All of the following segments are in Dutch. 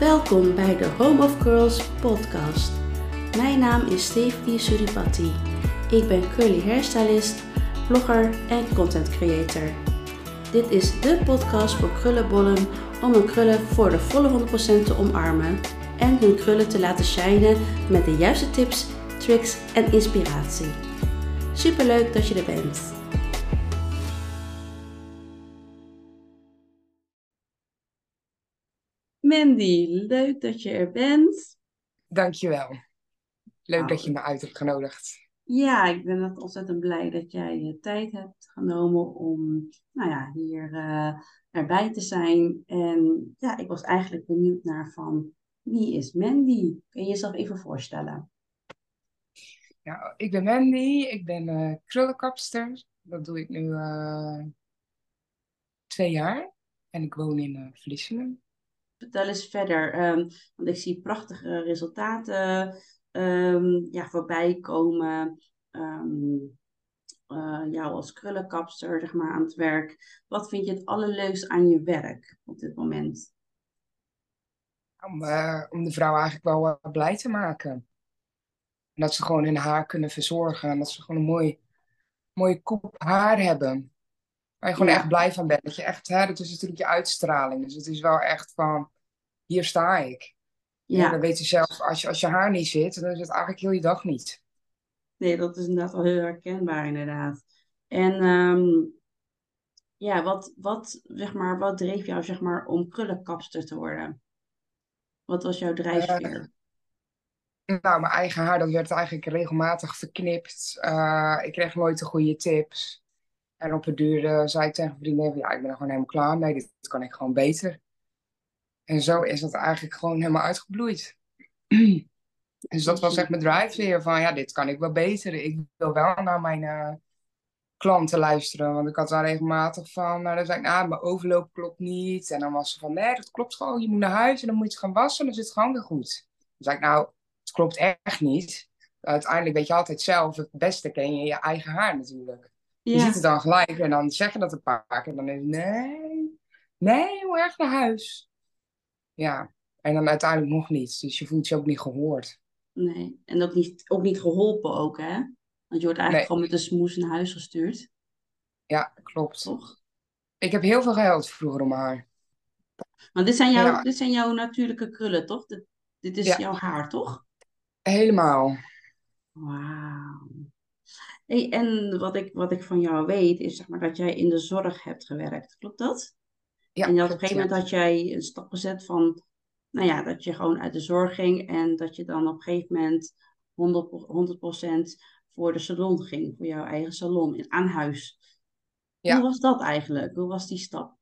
Welkom bij de Home of Curls podcast. Mijn naam is Stephanie Suripati. Ik ben curly hairstylist, blogger en content creator. Dit is de podcast voor krullenbollen om hun krullen voor de volle 100% te omarmen en hun krullen te laten shinen met de juiste tips, tricks en inspiratie. Superleuk dat je er bent. Mandy, leuk dat je er bent. Dankjewel. Leuk dat je Nou, me uit hebt genodigd. ja, ik ben echt ontzettend blij dat jij je tijd hebt genomen om hier erbij te zijn. En ja, ik was eigenlijk benieuwd naar van wie is Mandy? Kun je jezelf even voorstellen? Ja, ik ben Mandy, ik ben krullenkapster. Dat doe ik nu 2 jaar. En ik woon in Vlissingen. Vertel eens verder, want ik zie prachtige resultaten voorbij komen. Ehm, jou als krullenkapster, zeg maar, aan het werk. Wat vind je het allerleukst aan je werk op dit moment? Om de vrouw eigenlijk wel blij te maken. En dat ze gewoon hun haar kunnen verzorgen. En dat ze gewoon een mooie kop haar hebben. Waar je gewoon echt Ja, blij van bent. Dat je echt, hè, dat is natuurlijk je uitstraling. Dus het is wel echt van, hier sta ik. En dan ja. weet je zelf, als je haar niet zit, dan is het eigenlijk heel je dag niet. Nee, dat is inderdaad wel heel herkenbaar, inderdaad. En wat dreef jou, zeg maar, om krullenkapster te worden? Wat was jouw Eh, drijfveer? Nou, mijn eigen haar, dat werd eigenlijk regelmatig verknipt. Ik kreeg nooit de goede tips. En op het duur zei ik tegen vrienden, ja, ik ben er gewoon helemaal klaar mee. Dit kan ik gewoon beter. En zo is het eigenlijk gewoon helemaal uitgebloeid. Dus dat was echt Jeetje. mijn drijfveer van, ja, dit kan ik wel beter. Ik wil wel naar mijn klanten luisteren. Want ik had daar regelmatig van, dan zei ik, nou, mijn overloop klopt niet. En dan was ze van, nee, dat klopt gewoon. Je moet naar huis en dan moet je het gaan wassen. En dan zit het gewoon weer goed. Dan zei ik, nou, het klopt echt niet. Uiteindelijk weet je altijd zelf, het beste ken je je eigen haar natuurlijk. Je ziet het Ja, dan gelijk en dan zeg je dat een paar keer. En dan is het, nee, heel erg naar huis. Ja, en dan uiteindelijk nog niet. Dus je voelt je ook niet gehoord. nee. En ook niet geholpen ook, hè? Want je wordt eigenlijk Nee, gewoon met een smoes naar huis gestuurd, ja, klopt. toch? Ik heb heel veel gehuild vroeger om mijn haar. Maar Ja, dit zijn jouw natuurlijke krullen, toch? Dit is ja, jouw haar, toch? helemaal. Wauw. Hey, en wat ik van jou weet, is zeg maar dat jij in de zorg hebt gewerkt. Klopt dat? Ja, En op een klopt, gegeven ja. moment had jij een stap gezet van, dat je gewoon uit de zorg ging en dat je dan op een gegeven moment 100% voor de salon ging, voor jouw eigen salon aan huis. Hoe Ja, was dat eigenlijk? Hoe was die stap?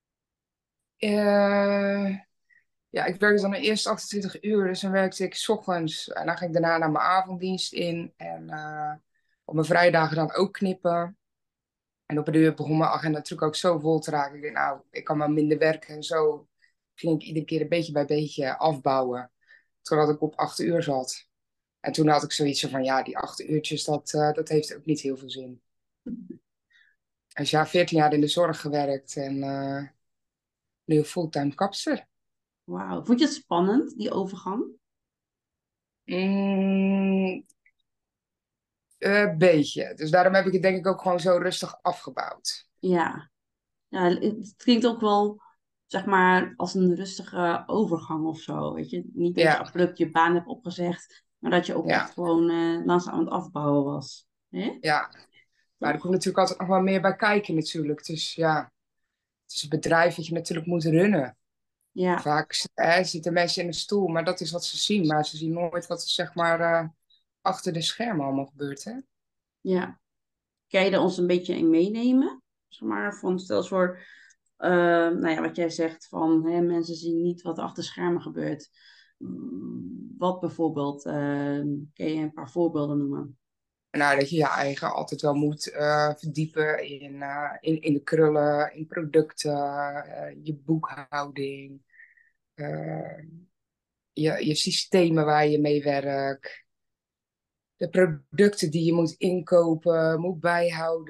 eh, ja, ik werkte dan de eerste 28 uur, dus dan werkte ik 's ochtends en dan ging ik daarna naar mijn avonddienst in. En op mijn vrijdagen dan ook knippen. En op een uur begon mijn agenda natuurlijk ook zo vol te raken. Ik dacht, nou, ik kan maar minder werken en zo ging ik iedere keer een beetje bij beetje afbouwen. Totdat ik op 8 uur zat. En toen had ik zoiets van, ja, die 8 uurtjes, dat heeft ook niet heel veel zin. Dus ja, 14 jaar in de zorg gewerkt en nu fulltime kapster. Wauw. Vond je het spannend, die overgang? Mm, beetje. Dus daarom heb ik het denk ik ook gewoon zo rustig afgebouwd. Ja. Ja, het klinkt ook wel, zeg maar, als een rustige overgang of zo. Weet je, niet dat je Ja, abrupt je baan hebt opgezegd, maar dat je ook echt ja, gewoon langzaam aan het afbouwen was. Hè? ja. Maar er Toch? komt natuurlijk altijd nog wel meer bij kijken natuurlijk. Dus ja, het is een bedrijf dat je natuurlijk moet runnen. Ja, Vaak zitten mensen in een stoel, maar dat is wat ze zien. Maar ze zien nooit wat er zeg maar achter de schermen allemaal gebeurt, hè? ja. Kan je er ons een beetje in meenemen? Zeg maar, van stel eens voor, wat jij zegt van hè, mensen zien niet wat er achter schermen gebeurt. Wat bijvoorbeeld, kan je een paar voorbeelden noemen? Nou, dat je je eigen altijd wel moet verdiepen in de krullen, in producten, je boekhouding, eh, je systemen waar je mee werkt, de producten die je moet inkopen, moet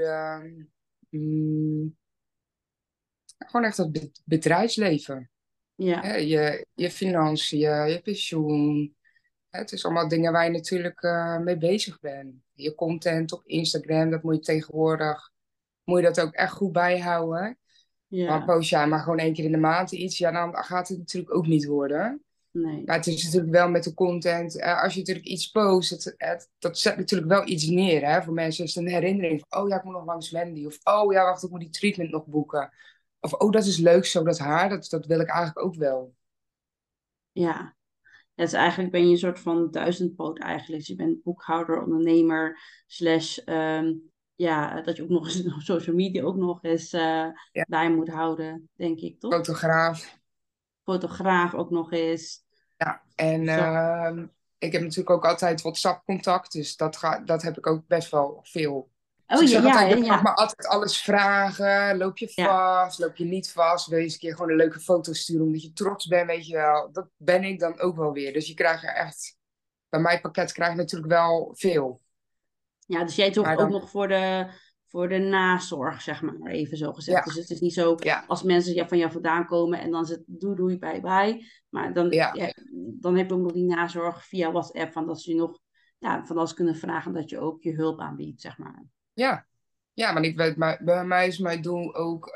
bijhouden. Gewoon echt het bedrijfsleven. Ja, Hè, je financiën, je pensioen. Het is allemaal dingen waar je natuurlijk mee bezig bent. Je content op Instagram, dat moet je tegenwoordig, moet je dat ook echt goed bijhouden. Maar ja, post jij maar gewoon 1 keer in de maand iets, ja, dan gaat het natuurlijk ook niet worden. nee. Maar het is natuurlijk wel met de content, als je natuurlijk iets post, dat zet natuurlijk wel iets neer. Hè? Voor mensen is het een herinnering van, oh ja, ik moet nog langs Wendy. Of, oh ja, wacht, ik moet die treatment nog boeken. Of, oh, dat is leuk zo, dat haar, dat wil ik eigenlijk ook wel. Ja. Het is eigenlijk ben je een soort van duizendpoot eigenlijk. Dus je bent boekhouder, ondernemer, slash, ja, dat je ook nog eens op social media ook nog eens Ja, bij moet houden, denk ik, toch? fotograaf. Fotograaf ook nog eens. Ja, en Zo. ik heb natuurlijk ook altijd WhatsApp-contact, dus dat heb ik ook best wel veel. Dus Oh ik ja, zeg ja, altijd, hè, je mag ja, me altijd alles vragen. Loop je ja, vast, loop je niet vast? Wil je eens een keer gewoon een leuke foto sturen omdat je trots bent, weet je wel. Dat ben ik dan ook wel weer. Dus je krijgt er echt, bij mijn pakket krijg je natuurlijk wel veel. ja. Dus jij zorgt Maar ook dan, nog voor de nazorg, zeg maar, even zo gezegd. ja, Dus het is niet zo ja, als mensen ja, van jou vandaan komen en dan zit doei doei, bye bye. Maar dan, ja, ja, dan heb je ook nog die nazorg via WhatsApp, van dat ze je nog ja, van alles kunnen vragen dat je ook je hulp aanbiedt, zeg maar. ja. Ja, maar ik weet, bij mij is mijn doel ook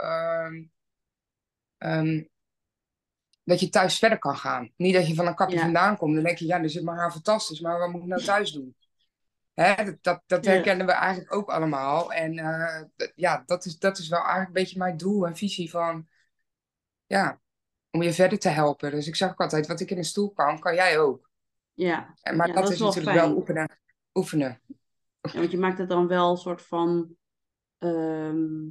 ehm, dat je thuis verder kan gaan. Niet dat je van een kapje Ja, vandaan komt. Dan denk je, ja, dan zit mijn haar fantastisch, maar wat moet ik nou thuis doen? Hè, dat ja, herkennen we eigenlijk ook allemaal. En ja, dat is wel eigenlijk een beetje mijn doel en visie van, ja, om je verder te helpen. Dus ik zeg ook altijd, wat ik in een stoel kan jij ook. ja, Maar ja, dat dat is is wel natuurlijk wel fijn. oefenen. Oefenen. Ja, want je maakt het dan wel een soort van, ehm,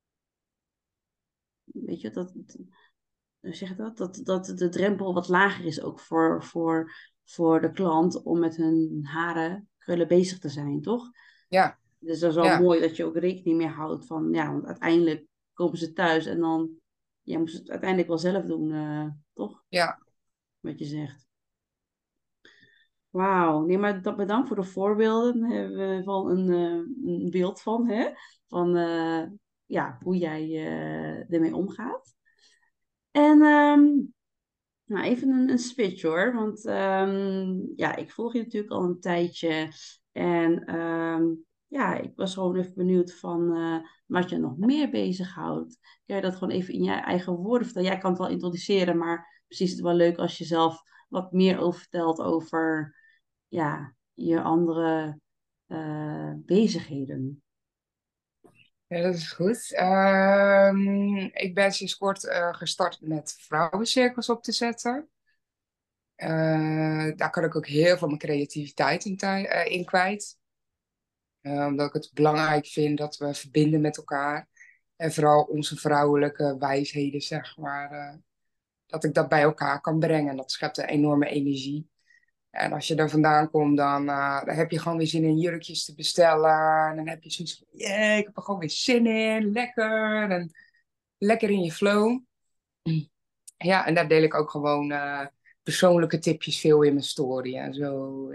weet je, hoe zeg je dat de drempel wat lager is ook voor de klant om met hun haren, krullen bezig te zijn, toch? Ja, Dus dat is wel ja, mooi dat je ook rekening mee houdt van, ja, want uiteindelijk komen ze thuis en dan, ja, moeten ze het uiteindelijk wel zelf doen, toch? ja. Wat je zegt. Wauw, nee, maar bedankt voor de voorbeelden. Daar hebben we wel een beeld van, hè? Van ja, hoe jij ermee omgaat. En nou, even een switch hoor. Want ja, ik volg je natuurlijk al een tijdje. En ja, ik was gewoon even benieuwd van wat je nog meer bezighoudt. Kun je dat gewoon even in je eigen woorden vertellen? Jij kan het wel introduceren, maar precies is het wel leuk als je zelf wat meer over vertelt over ja, je andere bezigheden. Ja, dat is goed. Ik ben sinds kort gestart met vrouwencirkels op te zetten. Daar kan ik ook heel veel mijn creativiteit in kwijt. Omdat ik het belangrijk vind dat we verbinden met elkaar. En vooral onze vrouwelijke wijsheden, zeg maar. Dat ik dat bij elkaar kan brengen. Dat schept een enorme energie. En als je er vandaan komt, dan heb je gewoon weer zin in jurkjes te bestellen. En dan heb je zoiets van, yeah, ik heb er gewoon weer zin in. Lekker. En lekker in je flow. Ja, en daar deel ik ook gewoon persoonlijke tipjes veel in mijn story en zo.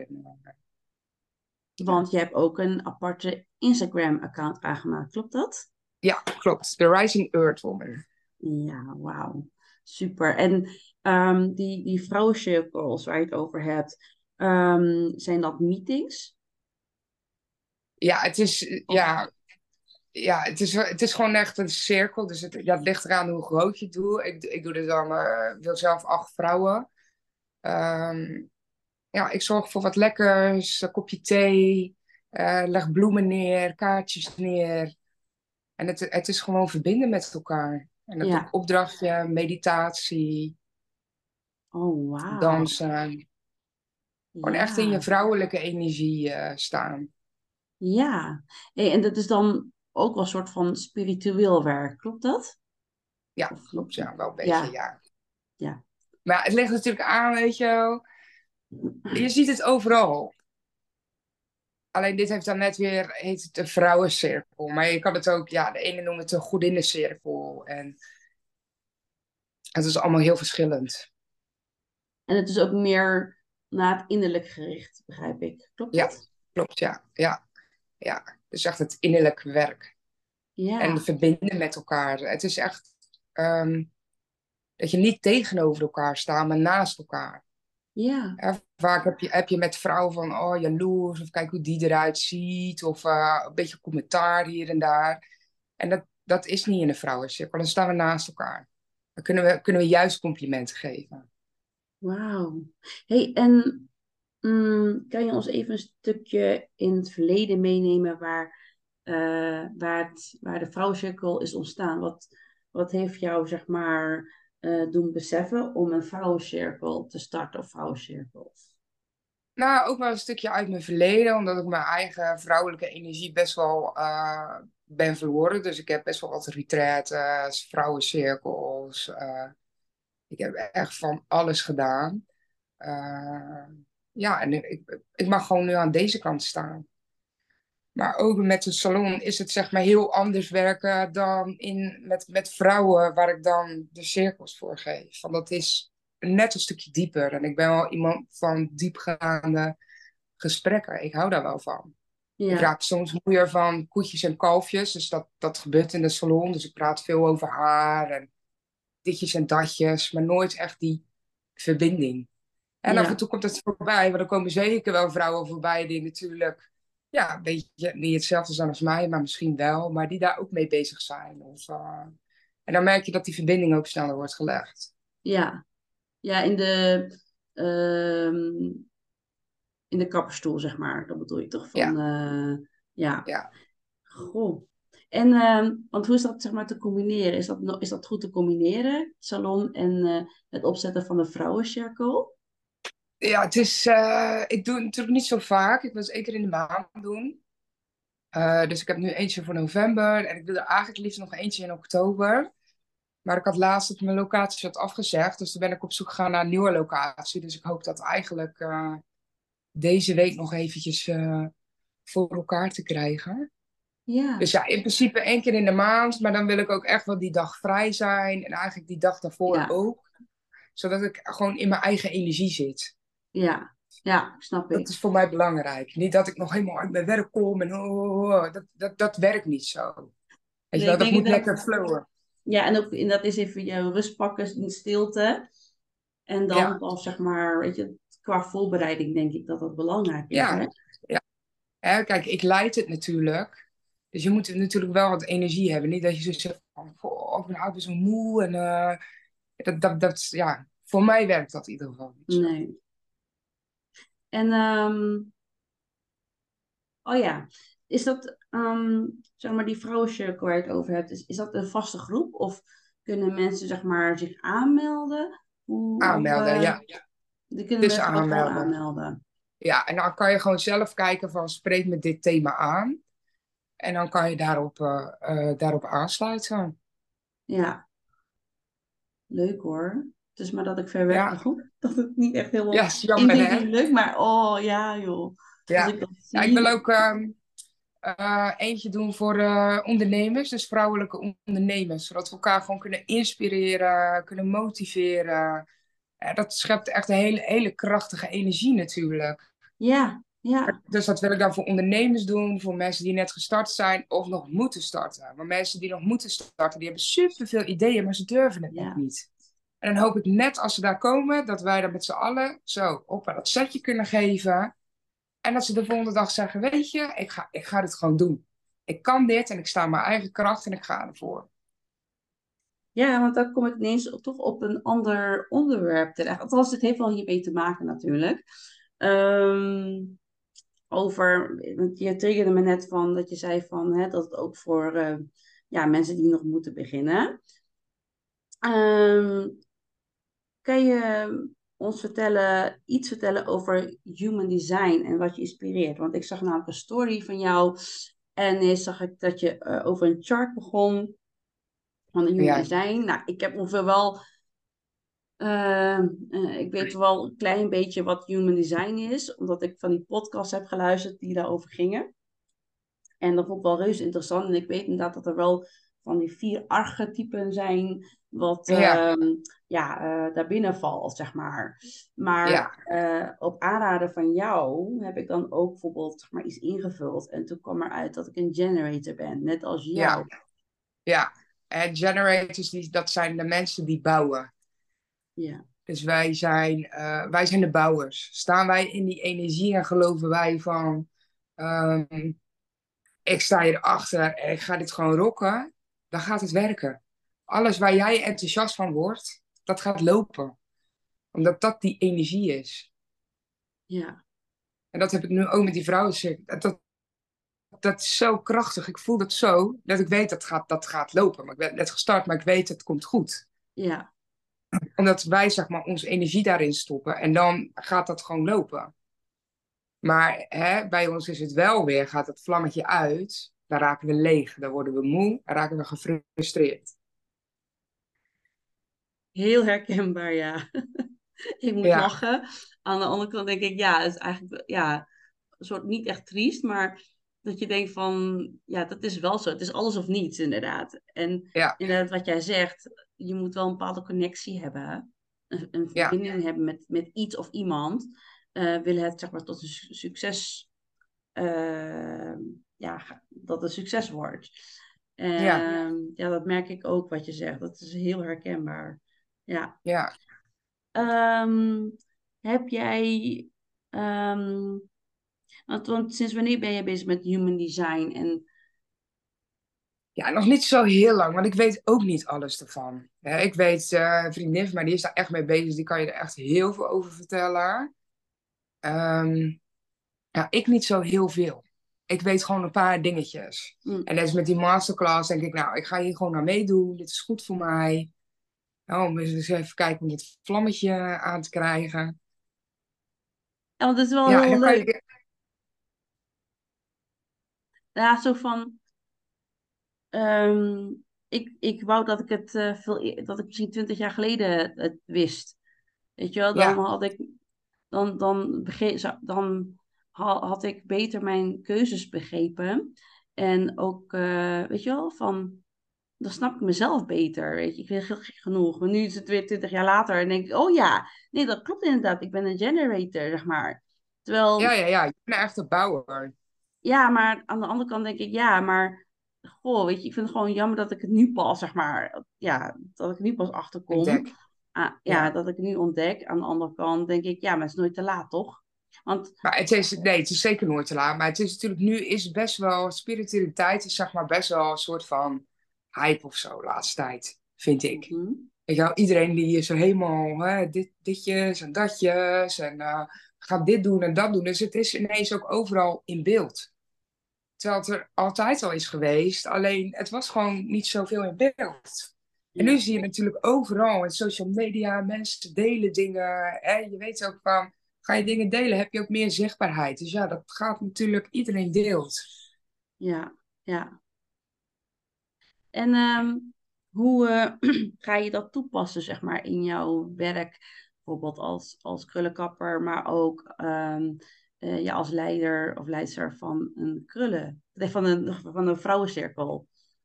Ja. Want je hebt ook een aparte Instagram-account aangemaakt, klopt dat? Ja, klopt. The Rising Earth Woman. Ja, wauw. Super. En die vrouwencirkels waar je het over hebt, zijn dat meetings? Ja, Of, het is gewoon echt een cirkel. Dus het ligt eraan hoe groot je het doet. Ik doe er dan, wil zelf 8 vrouwen. Ehm, ja, ik zorg voor wat lekkers, een kopje thee, leg bloemen neer, kaartjes neer. En het is gewoon verbinden met elkaar. En dat doe ja. ik opdrachtje, meditatie, Oh, wauw. dansen. Gewoon echt in je Ja. vrouwelijke energie staan. Ja. Hey, en dat is dan ook wel een soort van spiritueel werk, klopt dat? Ja, Of, klopt, ja, wel een beetje, ja, ja. ja. Maar het ligt natuurlijk aan, weet je wel. Je ziet het overal. Alleen dit heeft dan net weer, heet het een vrouwencirkel. Maar je kan het ook, ja, de ene noemt het een godinnеncirkel. En het is allemaal heel verschillend. En het is ook meer naar het innerlijk gericht, begrijp ik. Klopt Ja, dat? klopt, ja. Ja, ja. Dus echt het innerlijk werk. En Ja, verbinden met elkaar. Het is echt, dat je niet tegenover elkaar staat, maar naast elkaar. Ja, Vaak heb je met vrouwen van, oh, jaloers, of kijk hoe die eruit ziet, of een beetje commentaar hier en daar. En dat is niet in een vrouwencirkel, dan staan we naast elkaar. Dan kunnen we juist complimenten geven. wauw. Hey, en kan je ons even een stukje in het verleden meenemen waar de vrouwencirkel is ontstaan? Wat heeft jou, zeg maar, doen beseffen om een vrouwencirkel te starten of vrouwencirkels? Nou, ook wel een stukje uit mijn verleden, omdat ik mijn eigen vrouwelijke energie best wel ben verloren. Dus ik heb best wel wat retraites, vrouwencirkels. Ik heb echt van alles gedaan. Eh, ja, en ik mag gewoon nu aan deze kant staan. Maar ook met de salon is het zeg maar heel anders werken dan met vrouwen waar ik dan de cirkels voor geef. Want dat is net een stukje dieper. En ik ben wel iemand van diepgaande gesprekken. Ik hou daar wel van. Ik Ja, raak soms moeier van koetjes en kalfjes. Dus dat gebeurt in de salon. Dus ik praat veel over haar en ditjes en datjes. Maar nooit echt die verbinding. En af en ja, toe komt het voorbij. Maar er komen zeker wel vrouwen voorbij die natuurlijk ja, een beetje niet hetzelfde zijn als mij. Maar misschien wel. Maar die daar ook mee bezig zijn. En dan merk je dat die verbinding ook sneller wordt gelegd. ja. Ja, ehm, in de kapperstoel, zeg maar. Dat bedoel je toch van, Ja, ja. ja. Goh. En, want hoe is dat, zeg maar, te combineren? Is dat goed te combineren, het salon en het opzetten van de vrouwencirkel? Ja, ik doe het natuurlijk niet zo vaak. Ik wil het één keer in de maand doen. Dus ik heb nu eentje voor november. En ik wil er eigenlijk liefst nog eentje in oktober. Maar ik had laatst dat mijn locatie had afgezegd. Dus toen ben ik op zoek gegaan naar een nieuwe locatie. Dus ik hoop dat eigenlijk deze week nog eventjes voor elkaar te krijgen. Ja, Dus ja, in principe één keer in de maand. Maar dan wil ik ook echt wel die dag vrij zijn. En eigenlijk die dag daarvoor ja, ook. Zodat ik gewoon in mijn eigen energie zit. ja, ja, snap Dat ik. is voor mij belangrijk. Niet dat ik nog helemaal uit mijn werk kom en dat werkt niet zo. Weet je Nee, wel, ik dat denk moet dat, lekker flowen. ja, en ook in dat is even je rust pakken in stilte. En dan Ja, pas, zeg maar, weet je, qua voorbereiding denk ik dat dat belangrijk is, hè? ja, ja. Kijk, ik leid het natuurlijk. Dus je moet natuurlijk wel wat energie hebben. Niet dat je zo zegt van, "Goh, ik ben oud, zo moe. En ja, voor mij werkt dat in ieder geval niet zo. Nee. En, oh ja, is dat, zeg maar, die vrouwencirkel waar je het over hebt, is dat een vaste groep? Of kunnen mensen, zeg maar, zich aanmelden? Aanmelden, ja. Die kunnen Dus mensen wel gewoon aanmelden. aanmelden. Ja, en dan kan je gewoon zelf kijken van, spreek me dit thema aan. En dan kan je daarop aansluiten. Ja, leuk hoor. Het is maar dat ik ver weg Ja, woon. Dat het niet echt ja, helemaal is jammer hè. inzichtelijk, maar oh ja joh. Als Ja, ik dat ja ik zie, wil dan... ook eentje doen voor ondernemers, dus vrouwelijke ondernemers. Zodat we elkaar gewoon kunnen inspireren, kunnen motiveren. Dat schept echt een hele krachtige energie natuurlijk. Ja, ja, Dus dat wil ik dan voor ondernemers doen, voor mensen die net gestart zijn of nog moeten starten. Maar mensen die nog moeten starten, die hebben superveel ideeën, maar ze durven het net ja. niet. En dan hoop ik net als ze daar komen, dat wij dan met z'n allen zo op dat setje kunnen geven. En dat ze de volgende dag zeggen, weet je, ik ga dit gewoon doen. Ik kan dit en ik sta in mijn eigen kracht en ik ga ervoor. Ja, want dan kom ik ineens toch op een ander onderwerp terecht. Althans, het heeft wel hiermee te maken natuurlijk. Ehm, want je triggerde me net van dat je zei van, hè, dat het ook voor ja, mensen die nog moeten beginnen. Ehm, kan je ons iets vertellen over human design en wat je inspireert? Want ik zag namelijk een story van jou en zag ik dat je over een chart begon van de human Ja, design. Nou, ik heb ongeveer wel, ik weet wel een klein beetje wat human design is, omdat ik van die podcasts heb geluisterd die daarover gingen. En dat vond ik wel reuze interessant. En ik weet inderdaad dat er wel van die 4 archetypen zijn, wat ja, ja, daarbinnen valt, zeg maar. Maar ja, op aanraden van jou heb ik dan ook bijvoorbeeld zeg maar, iets ingevuld. En toen kwam eruit dat ik een generator ben, net als ja, jou. ja. En generators, dat zijn de mensen die bouwen. Ja. Dus wij zijn de bouwers. Staan wij in die energie en geloven wij van... ehm, ik sta hierachter en ik ga dit gewoon rocken, dan gaat het werken. Alles waar jij enthousiast van wordt, dat gaat lopen. Omdat dat die energie is. Ja. En dat heb ik nu ook met die vrouwencirkel. Dat is zo krachtig. Ik voel dat zo, dat ik weet dat gaat lopen. Maar ik ben net gestart, maar ik weet het komt goed. Ja. Omdat wij zeg maar onze energie daarin stoppen. En dan gaat dat gewoon lopen. Maar bij ons is het wel weer, gaat het vlammetje uit. Dan raken we leeg, dan worden we moe, dan raken we gefrustreerd. Heel herkenbaar, ja. Ik moet Ja, lachen. Aan de andere kant denk ik, ja, het is eigenlijk ja, een soort niet echt triest, maar dat je denkt van, ja, dat is wel zo. Het is alles of niets, inderdaad. En ja, inderdaad, wat jij zegt, je moet wel een bepaalde connectie hebben, hè? Een ja, verbinding hebben met iets of iemand. Willen het, zeg maar, tot een succes, eh, ja, dat het succes wordt. ja, Ja, dat merk ik ook wat je zegt. Dat is heel herkenbaar. Ja. ja. Ehm, heb jij, ehm, want sinds wanneer ben je bezig met human design? En, Ja, nog niet zo heel lang, want ik weet ook niet alles ervan. Ik weet, een vriendin van mij, die is daar echt mee bezig, die kan je er echt heel veel over vertellen. Ehm, ja, ik niet zo heel veel. Ik weet gewoon een paar dingetjes. mm, En net als met die masterclass denk ik, nou, ik ga hier gewoon naar meedoen, dit is goed voor mij. Nou, om eens even kijken om dit vlammetje aan te krijgen. ja, want het is wel Ja, en heel dan kan leuk. je... Ja, zo van, ehm, ik wou dat ik het dat ik misschien 20 jaar geleden het wist. Weet je wel, dan Ja, had ik, dan had ik beter mijn keuzes begrepen. En ook, weet je wel, van dan snap ik mezelf beter. Weet je, ik vind het heel gek genoeg. Maar nu is het weer 20 jaar later en denk ik, oh ja, nee, dat klopt inderdaad. Ik ben een generator, zeg maar. ja, Terwijl, ja, ja. Je bent een echte bouwer. ja, maar aan de andere kant denk ik, ja, maar goh, weet je, ik vind het gewoon jammer dat ik het nu pas, zeg maar, ja, dat ik er nu pas achterkom. Ontdek. Ja, Ja. dat ik het nu ontdek. Aan de andere kant denk ik, ja, maar het is nooit te laat, toch? Want, Maar het is, nee, het is zeker nooit te laat. Maar het is natuurlijk nu is best wel, spiritualiteit is zeg maar best wel een soort van hype of zo, laatste tijd, vind ik. mhm, Weet je wel, iedereen die is zo helemaal, ditjes en datjes en gaat dit doen en dat doen. Dus het is ineens ook overal in beeld. Terwijl het er altijd al is geweest, alleen het was gewoon niet zoveel in beeld. En nu ja, zie je natuurlijk overal in social media, mensen delen dingen. Hè? Je weet ook van, ga je dingen delen, heb je ook meer zichtbaarheid. Dus ja, dat gaat natuurlijk, iedereen deelt. ja, ja. En hoe ga je dat toepassen, zeg maar, in jouw werk? Bijvoorbeeld als krullenkapper, maar ook ja, als leider of leidster van een van een vrouwencirkel.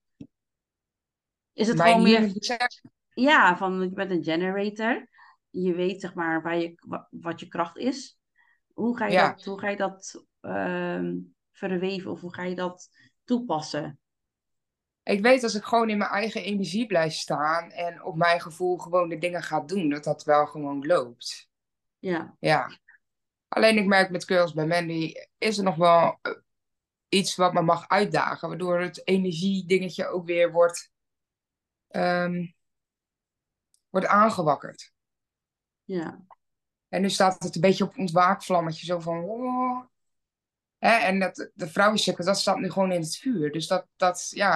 Is het Mijn gewoon meer, human design, ja, van je bent een generator. Je weet, zeg maar, wat je kracht is. ja. Hoe ga je dat verweven of hoe ga je dat toepassen? Ik weet als ik gewoon in mijn eigen energie blijf staan en op mijn gevoel gewoon de dingen ga doen, dat dat wel gewoon loopt. Ja, Ja. Alleen ik merk met Girls bij Mandy is er nog wel iets wat me mag uitdagen, waardoor het energiedingetje ook weer ehm, wordt aangewakkerd. ja, En nu staat het een beetje op ontwaakvlammetje, zo van... "Oh." Hè? En de vrouwencirkel, dat staat nu gewoon in het vuur. Dus ja,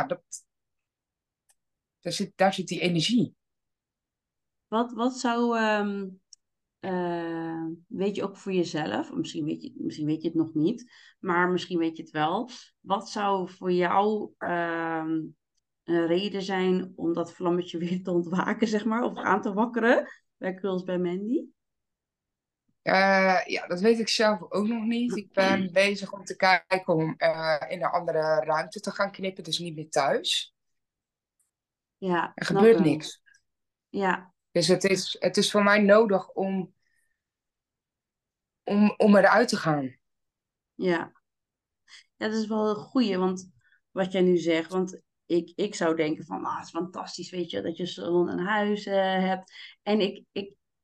daar zit die energie. wat zou, weet je ook voor jezelf, of misschien weet je het nog niet, maar misschien weet je het wel. Wat zou voor jou een reden zijn om dat vlammetje weer te ontwaken, zeg maar, of aan te wakkeren bij Girls bij Mandy? Ja, dat weet ik zelf ook nog niet. Ik ben bezig om te kijken om in een andere ruimte te gaan knippen, dus niet meer thuis. Ja, Er snap gebeurt hem. niks. Ja, Dus het is voor mij nodig om eruit te gaan. ja. Ja, dat is wel een goeie, want wat jij nu zegt, want ik zou denken van, ah, het is fantastisch, weet je, dat je salon en huis hebt. En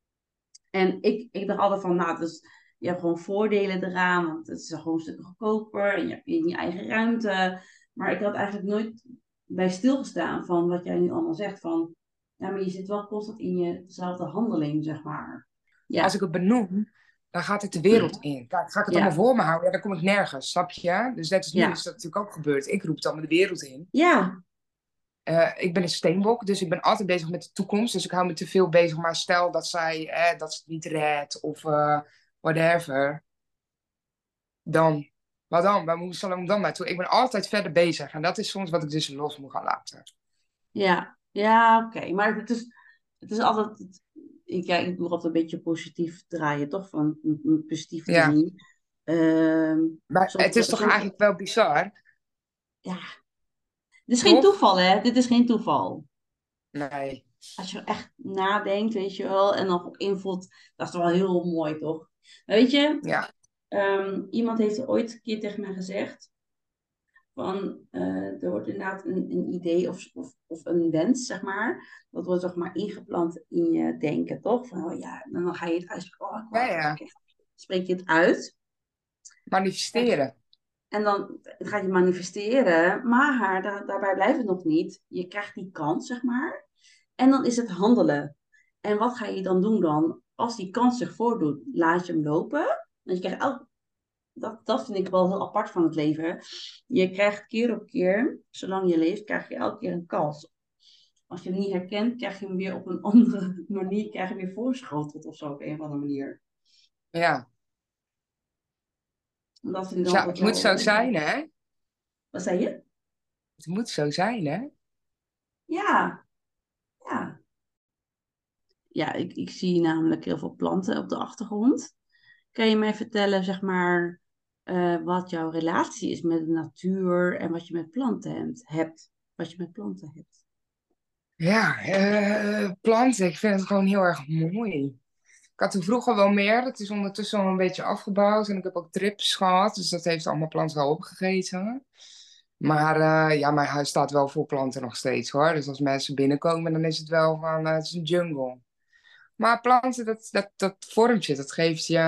En ik dacht altijd van, nou, dus je hebt gewoon voordelen eraan, want het is gewoon een stuk goedkoper en je hebt je eigen ruimte. Maar ik had eigenlijk nooit bij stilgestaan van wat jij nu allemaal zegt van, ja, maar je zit wel constant in jezelfde handeling, zeg maar. Als Ja, ik het benoem, dan gaat het de wereld in. Kijk, ga ik het allemaal ja, voor me houden, ja, dan kom ik nergens, snap je? Dus net als nu is ja, dat natuurlijk ook gebeurd. Ik roep het allemaal de wereld in. ja, Ik ben een steenbok, dus ik ben altijd bezig met de toekomst. Dus ik hou me te veel bezig. Maar stel dat dat ze het niet redt of whatever. Dan, wat dan? Waar moet ik dan naartoe? Ik ben altijd verder bezig. En dat is soms wat ik dus los moet gaan laten. ja, ja, oké. Maar het is altijd, ik doe altijd een beetje positief draaien, toch? Van positief te Ja, zien. Ehm, maar het soms, is toch soms, eigenlijk wel bizar, ja, dit is geen toch? toeval, hè? Dit is geen toeval. Nee. Als je echt nadenkt, weet je wel, en dan invult, dat is wel heel mooi, toch? Maar weet je, Ja, iemand heeft er ooit een keer tegen mij gezegd, van, er wordt inderdaad een idee of een wens, zeg maar, dat wordt zeg maar ingeplant in je denken, toch? Van, oh ja, en dan ga je het uitspreken, oh, ik ja, wou dat ja. echt. Spreek je het uit. Manifesteren. En dan ga je manifesteren, maar daarbij blijft het nog niet. Je krijgt die kans, zeg maar. En dan is het handelen. En wat ga je dan doen dan? Als die kans zich voordoet, laat je hem lopen. Want je krijgt dat vind ik wel heel apart van het leven. Je krijgt keer op keer, zolang je leeft, krijg je elke keer een kans. Als je hem niet herkent, krijg je hem weer op een andere manier, krijg je weer voorschoteld of zo op een of andere manier. Ja. En dat vind ik dan Ja, altijd het moet wel. zo zijn, hè? Wat zei je? Het moet zo zijn, hè? Ja, ja. Ja, ik zie namelijk heel veel planten op de achtergrond. Kan je mij vertellen, zeg maar, wat jouw relatie is met de natuur en wat je met planten hebt? Wat je met planten hebt. Ja, planten. Ik vind het gewoon heel erg mooi. Ik had er vroeger wel meer. Het is ondertussen al een beetje afgebouwd. En ik heb ook trips gehad. Dus dat heeft allemaal planten wel opgegeten. Maar ja, mijn huis staat wel vol planten nog steeds hoor. Dus als mensen binnenkomen, dan is het wel van, het is een jungle. Maar planten, dat vormt je. Dat geeft je,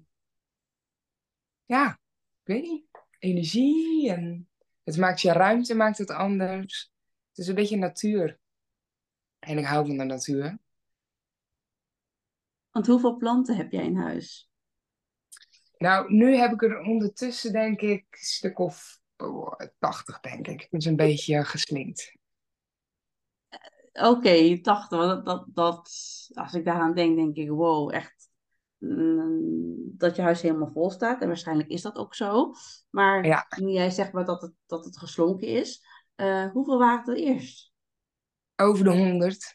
ja, ik weet niet, energie. En het maakt je ruimte, maakt het anders. Het is een beetje natuur. En ik hou van de natuur. Want hoeveel planten heb jij in huis? Nou, nu heb ik er ondertussen denk ik een stuk of 80, denk ik. Het is een beetje geslinkt. Oké, 80. Want als ik daaraan denk, denk ik, wow, echt dat je huis helemaal vol staat. En waarschijnlijk is dat ook zo. Maar Ja, nu jij zegt maar dat het geslonken is, hoeveel waren het er eerst? over de 100.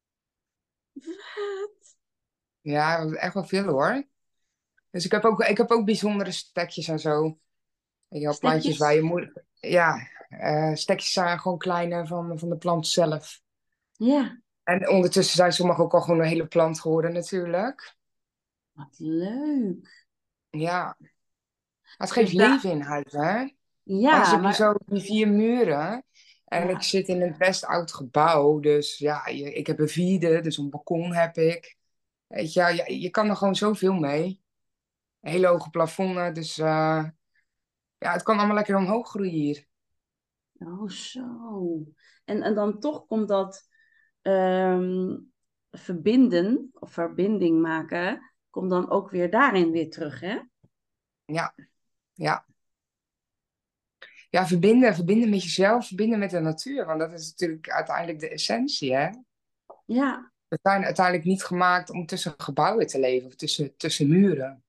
Wat? Ja, dat is echt wel veel hoor. Dus ik heb ook bijzondere stekjes en zo. En je hebt plantjes waar Stekjes? je moet... Ja, stekjes zijn gewoon kleine van de plant zelf. Ja, En ondertussen zijn sommige ook al gewoon een hele plant geworden natuurlijk. wat leuk. Ja, het geeft Dus daar, leven in huis, hè? Anders ja, heb je maar zo die 4 muren. En ik ja, zit in een best oud gebouw. Dus ja, ik heb een vierde, dus een balkon heb ik. Weet je, ja, je kan er gewoon zoveel mee. Hele hoge plafonnen, dus ja, het kan allemaal lekker omhoog groeien hier. oh zo. En dan toch komt dat ehm, verbinden of verbinding maken, komt dan ook weer daarin weer terug, hè? Ja, ja. Ja, verbinden met jezelf, verbinden met de natuur. Want dat is natuurlijk uiteindelijk de essentie, hè? Ja, We zijn uiteindelijk niet gemaakt om tussen gebouwen te leven of tussen muren.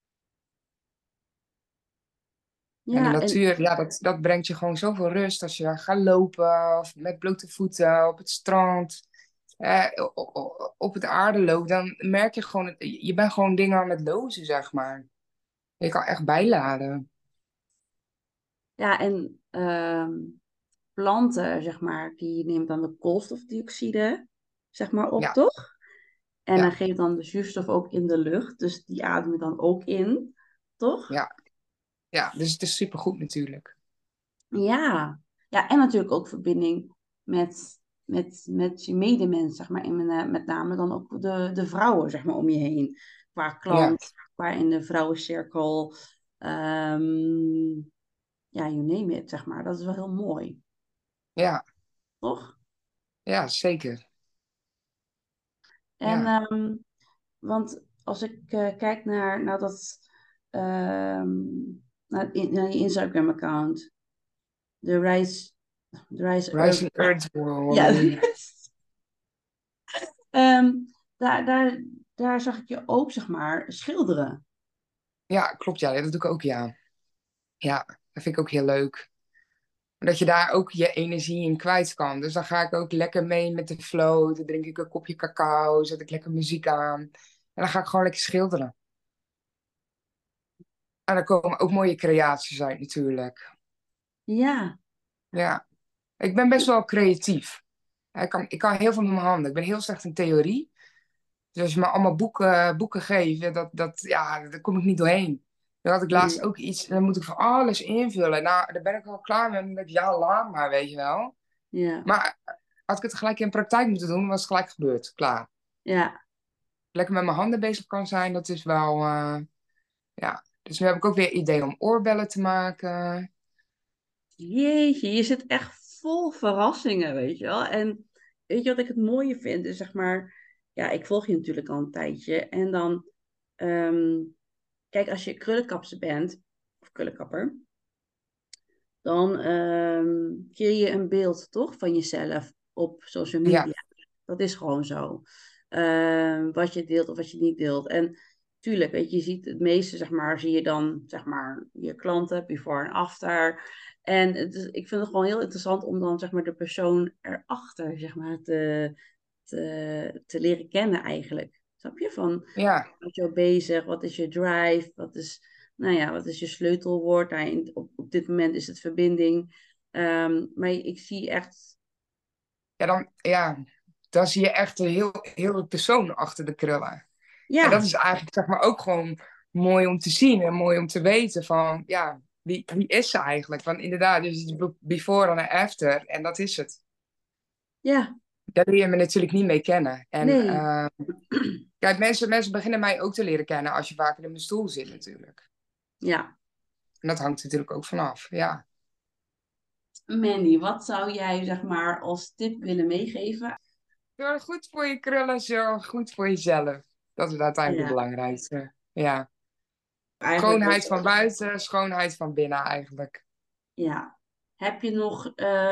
En de ja, en natuur, ja, dat brengt je gewoon zoveel rust als je gaat lopen of met blote voeten op het strand, op het aarde loopt. Dan merk je gewoon, je bent gewoon dingen aan het lozen, zeg maar. Je kan echt bijladen. ja, en planten, zeg maar, die neemt dan de koolstofdioxide, zeg maar, op, Ja, toch? En dan ja, geeft dan de zuurstof ook in de lucht, dus die ademen dan ook in, toch? ja, ja. Dus het is supergoed natuurlijk. Ja, ja, en natuurlijk ook verbinding met met je medemens, zeg maar. Met name dan ook de vrouwen, zeg maar, om je heen. Qua Ja, klant, qua in de vrouwencirkel. Ehm, ja, you name it, zeg maar. Dat is wel heel mooi, ja, toch? ja, zeker. En, Ja, want als ik kijk naar dat, ehm, naar je Instagram-account, de Rise, de Rise Earth. Rising Earth Ja, Woman. Ehm, daar zag ik je ook, zeg maar, schilderen. Ja, klopt, ja, dat doe ik ook, ja. Ja, dat vind ik ook heel leuk. Dat je daar ook je energie in kwijt kan. Dus dan ga ik ook lekker mee met de flow. Dan drink ik een kopje cacao, zet ik lekker muziek aan. En dan ga ik gewoon lekker schilderen. En dan komen ook mooie creaties uit natuurlijk. Ja, Ja, ik ben best wel creatief. Ik kan heel veel met mijn handen. Ik ben heel slecht in theorie. Dus als je me allemaal boeken geeft, ja, daar kom ik niet doorheen. Dan had ik laatst nee, ook iets, dan moet ik van alles invullen. Nou, daar ben ik al klaar mee. Dan denk ik, ja, laat maar, weet je wel. ja, Maar had ik het gelijk in praktijk moeten doen, was het gelijk gebeurd. Klaar. ja. Lekker met mijn handen bezig kan zijn, dat is wel, ja. Dus nu heb ik ook weer idee om oorbellen te maken. Jeetje, je zit echt vol verrassingen, weet je wel. En weet je wat ik het mooie vind? Is zeg maar, ja, ik volg je natuurlijk al een tijdje. En dan, ehm, kijk, als je krullenkapster bent, of krullenkapper, dan creëer je een beeld, toch, van jezelf op social Ja, media. Dat is gewoon zo. Wat je deelt of wat je niet deelt. En tuurlijk, weet je, je ziet het meeste, zeg maar, zie je dan, zeg maar, je klanten, before en after. En ik vind het gewoon heel interessant om dan, zeg maar, de persoon erachter, zeg maar, te leren kennen eigenlijk. Snap je? Van, ja. wat je bezig, wat is je drive, wat is, nou ja, wat is je sleutelwoord? Nou, op dit moment is het verbinding. Maar ik zie echt, Dan zie je echt een heel persoon achter de krullen. En dat ja, is eigenlijk, zeg maar, ook gewoon mooi om te zien en mooi om te weten van, ja, wie is ze eigenlijk? Want inderdaad, dus het is before en after en dat is het. ja, Daar leer je me natuurlijk niet mee kennen. En nee. kijk, mensen beginnen mij ook te leren kennen als je vaker in mijn stoel zit natuurlijk. Ja, En dat hangt natuurlijk ook vanaf, ja. Mandy, wat zou jij zeg maar als tip willen meegeven? Zorg goed voor je krullen, zorg goed voor jezelf. Dat is uiteindelijk het Ja, belangrijkste. Ja. eigenlijk ook. Schoonheid van buiten, schoonheid van binnen eigenlijk. Ja. Heb je nog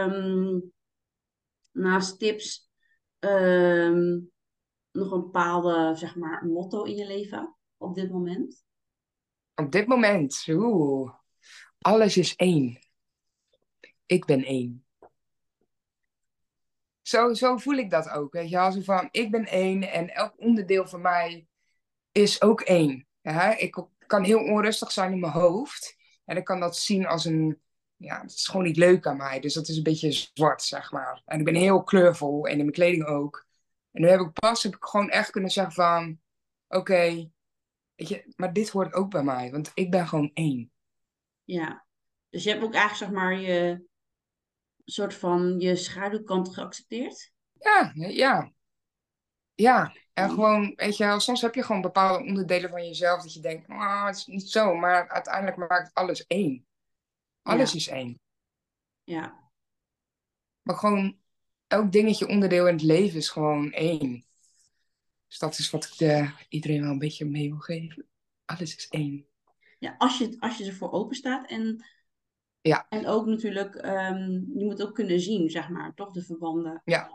naast tips ehm, nog een bepaalde zeg maar motto in je leven op dit moment? Op dit moment, alles is één. Ik ben één. Zo voel ik dat ook. Weet je, als van ik ben één en elk onderdeel van mij is ook één. Ja, ik kan heel onrustig zijn in mijn hoofd. En ik kan dat zien als ja, het is gewoon niet leuk aan mij. Dus dat is een beetje zwart, zeg maar. En ik ben heel kleurvol en in mijn kleding ook. En nu heb ik gewoon echt kunnen zeggen van, oké, weet je, maar dit hoort ook bij mij, want ik ben gewoon één. Ja. Dus je hebt ook eigenlijk zeg maar je soort van je schaduwkant geaccepteerd? Ja, ja, ja. En Mooi. gewoon, weet je wel, soms heb je gewoon bepaalde onderdelen van jezelf dat je denkt, het is niet zo, maar uiteindelijk maakt alles één. Alles Ja, is één. ja. Maar gewoon, elk dingetje onderdeel in het leven is gewoon één. Dus dat is wat ik iedereen wel een beetje mee wil geven. Alles is één. Ja, als je ervoor open staat Ja, en ook natuurlijk, je moet ook kunnen zien, zeg maar, toch de verbanden. ja,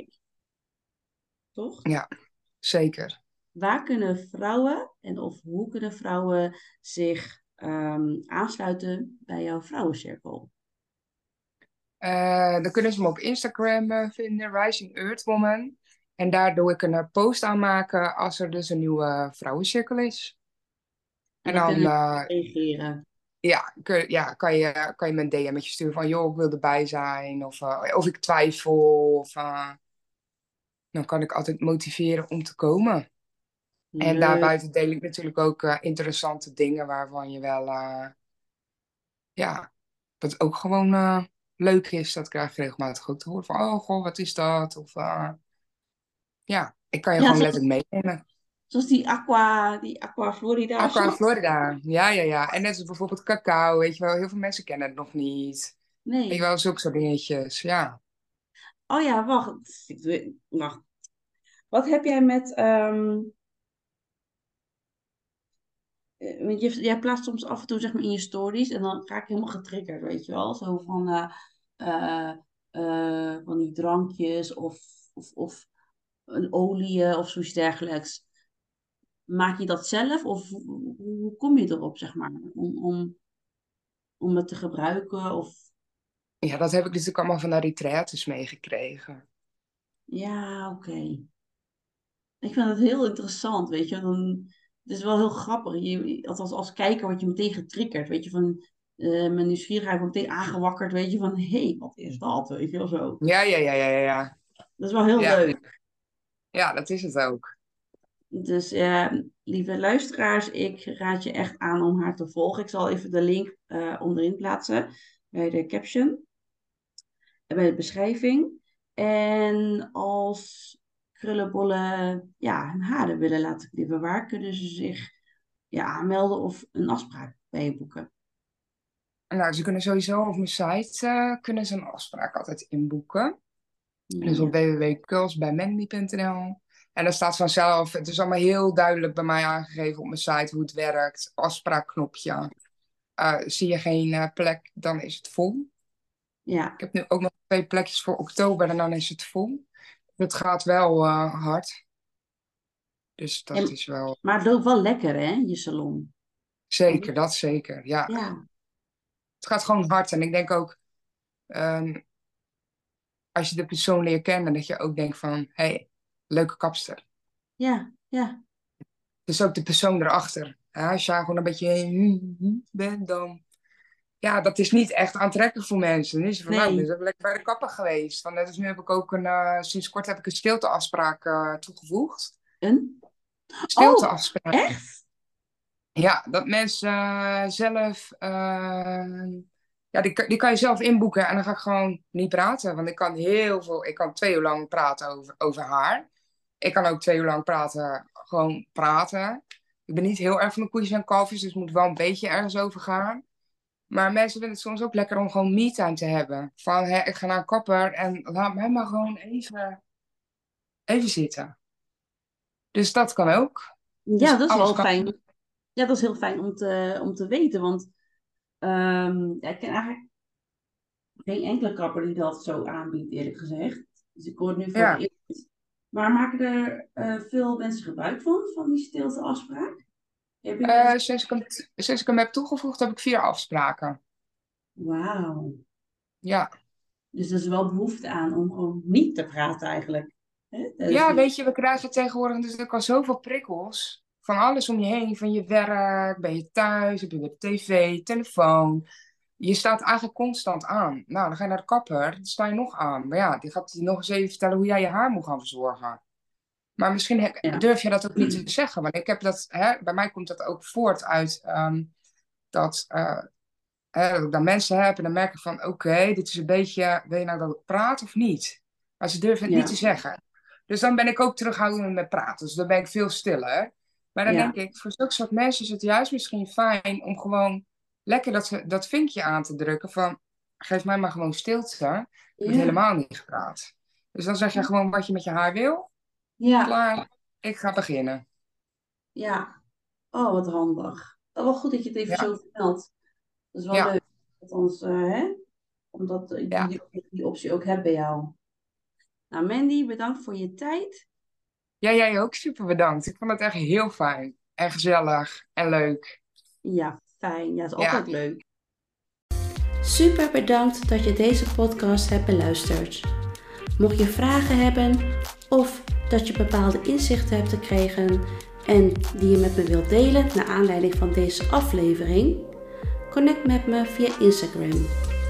Toch? ja, zeker. Waar kunnen vrouwen en of hoe kunnen vrouwen zich aansluiten bij jouw vrouwencirkel? Dan kunnen ze me op Instagram vinden, Rising Earth Woman. En daar doe ik een post aan maken als er dus een nieuwe vrouwencirkel is. En En dan dan kunnen ze reageren. kan je me een DM'tje sturen van, joh, ik wil erbij zijn. Of ik twijfel. Dan kan ik altijd motiveren om te komen. En Leuk. daarbuiten deel ik natuurlijk ook interessante dingen waarvan je wel, ja, dat ook gewoon leuk is, dat krijg ik regelmatig ook te horen. Van, oh, goh, wat is dat? Of ja, ik kan je Ja, gewoon letterlijk meenemen. zoals die Aqua Florida of Aqua zo. Florida, ja. En net als bijvoorbeeld cacao, weet je wel. Heel veel mensen kennen het nog niet. Weet je Nee. wel, zulke soort dingetjes, ja. Oh ja, wacht. Wacht. Wat heb jij met... want jij plaatst soms af en toe zeg maar in je stories en dan ga ik helemaal getriggerd, weet je wel? Zo van, eh, van die drankjes of een olie of zoiets dergelijks. Maak je dat zelf of hoe kom je erop, zeg maar, om het te gebruiken? Of Ja, dat heb ik natuurlijk allemaal van de retraites meegekregen. ja, oké. Ik vind het heel interessant, weet je. Het is wel heel grappig. Althans, als kijker word je meteen getriggerd, weet je. Van, mijn nieuwsgierigheid wordt meteen aangewakkerd, weet je. Van, hé, wat is dat? Weet je wel zo. Ja. Dat is wel heel Ja, leuk. ja, dat is het ook. Dus lieve luisteraars, ik raad je echt aan om haar te volgen. Ik zal even de link onderin plaatsen bij de caption en bij de beschrijving. En als krullenbollen ja, hun haren willen laten knippen, waar kunnen ze zich aanmelden of een afspraak bij je boeken? Nou, ze kunnen sowieso op mijn site kunnen ze een afspraak altijd inboeken. Dus Ja, op www.curlsbymandy.nl. En daar staat vanzelf, het is allemaal heel duidelijk bij mij aangegeven op mijn site hoe het werkt. Afspraakknopje. Zie je geen plek, dan is het vol. ja. Ik heb nu ook nog 2 plekjes voor oktober en dan is het vol. Het gaat wel hard. Dus dat En, is wel maar het loopt wel lekker, hè, je salon. zeker, dat zeker. Ja, Ja, het gaat gewoon hard. En ik denk ook, ehm, als je de persoon leert kennen, dat je ook denkt van, hey, leuke kapster. ja. Dus ook de persoon erachter. Als je gewoon een beetje bent, dan... Ja, dat is niet echt aantrekkelijk voor mensen. Dan is je van, nou, ik Nee. ben lekker bij de kapper geweest. Want net als nu heb ik ook sinds kort heb ik een stilteafspraak toegevoegd. Een? Oh, Stilteafspraak. echt? Ja, dat mensen zelf... ja, die kan je zelf inboeken en dan ga ik gewoon niet praten. Want ik kan 2 uur lang praten over haar. Ik kan ook 2 uur lang gewoon praten. Ik ben niet heel erg van de koetjes en kalfjes, dus het moet wel een beetje ergens over gaan. Maar mensen vinden het soms ook lekker om gewoon me-time te hebben. Van, hè, ik ga naar een kapper en laat mij maar gewoon even zitten. Dus dat kan ook. Ja, Dus dat is alles wel kan. fijn. Ja, dat is heel fijn om te weten. Want ja, ik ken eigenlijk geen enkele kapper die dat zo aanbiedt, eerlijk gezegd. Dus ik hoor het nu voor het Ja. eerst. Maar maken er veel mensen gebruik van die stilteafspraak? Heb je wel eens... Sinds ik hem heb toegevoegd, heb ik 4 afspraken. Wauw. Ja. Dus er is wel behoefte aan om gewoon niet te praten eigenlijk. Hè? Ja, weet je, we krijgen tegenwoordig natuurlijk al zoveel prikkels. Van alles om je heen, van je werk, ben je thuis, heb je weer tv, telefoon. Je staat eigenlijk constant aan. Nou, dan ga je naar de kapper, dan sta je nog aan. Maar ja, die gaat je nog eens even vertellen hoe jij je haar moet gaan verzorgen. Maar misschien Ja. durf je dat ook niet te zeggen. Want ik heb dat, bij mij komt dat ook voort uit dat, dat ik dan mensen heb en dan merk ik van, oké, dit is een beetje, wil je nou dat ik praat of niet? Maar ze durven het niet te zeggen. Dus dan ben ik ook terughoudend met praten. Dus dan ben ik veel stiller. Maar dan Ja. denk ik, voor zulke soort mensen is het juist misschien fijn om gewoon lekker dat vinkje aan te drukken van, geef mij maar gewoon stilte. Er wordt Ja. helemaal niet gepraat. Dus dan zeg je gewoon wat je met je haar wil. Ja. Klaar, ik ga beginnen. Ja. Oh, wat handig. Oh, wel goed dat je het even Ja, zo vertelt. Dat is wel ja, leuk. Althans, hè? Omdat ja. die optie ook hebt bij jou. Nou, Mandy, bedankt voor je tijd. Ja, jij ook super bedankt. Ik vond het echt heel fijn en gezellig en leuk. Ja, fijn. Ja, is Ja. altijd leuk. Super bedankt dat je deze podcast hebt beluisterd. Mocht je vragen hebben of dat je bepaalde inzichten hebt gekregen en die je met me wilt delen naar aanleiding van deze aflevering, connect met me via Instagram.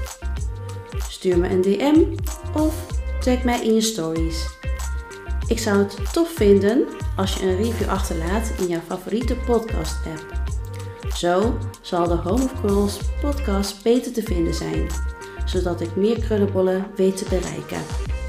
Stuur me een DM of tag mij in je stories. Ik zou het tof vinden als je een review achterlaat in jouw favoriete podcast app. Zo zal de Home of Curls podcast beter te vinden zijn. zodat ik meer krullenbollen weet te bereiken.